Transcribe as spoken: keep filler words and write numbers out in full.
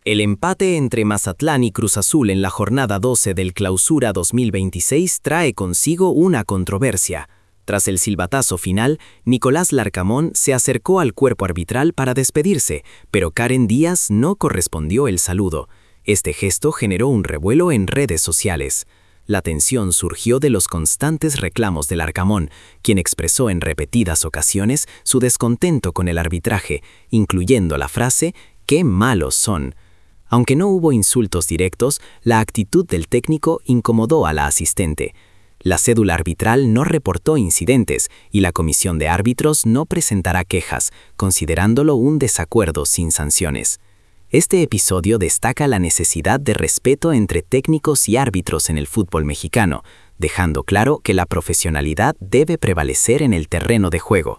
El empate entre Mazatlán y Cruz Azul en la jornada doce del Clausura dos mil veintiséis trae consigo una controversia. Tras el silbatazo final, Nicolás Larcamón se acercó al cuerpo arbitral para despedirse, pero Karen Díaz no correspondió el saludo. Este gesto generó un revuelo en redes sociales. La tensión surgió de los constantes reclamos de Larcamón, quien expresó en repetidas ocasiones su descontento con el arbitraje, incluyendo la frase «¡Qué malos son!». Aunque no hubo insultos directos, la actitud del técnico incomodó a la asistente. La cédula arbitral no reportó incidentes y la comisión de árbitros no presentará quejas, considerándolo un desacuerdo sin sanciones. Este episodio destaca la necesidad de respeto entre técnicos y árbitros en el fútbol mexicano, dejando claro que la profesionalidad debe prevalecer en el terreno de juego.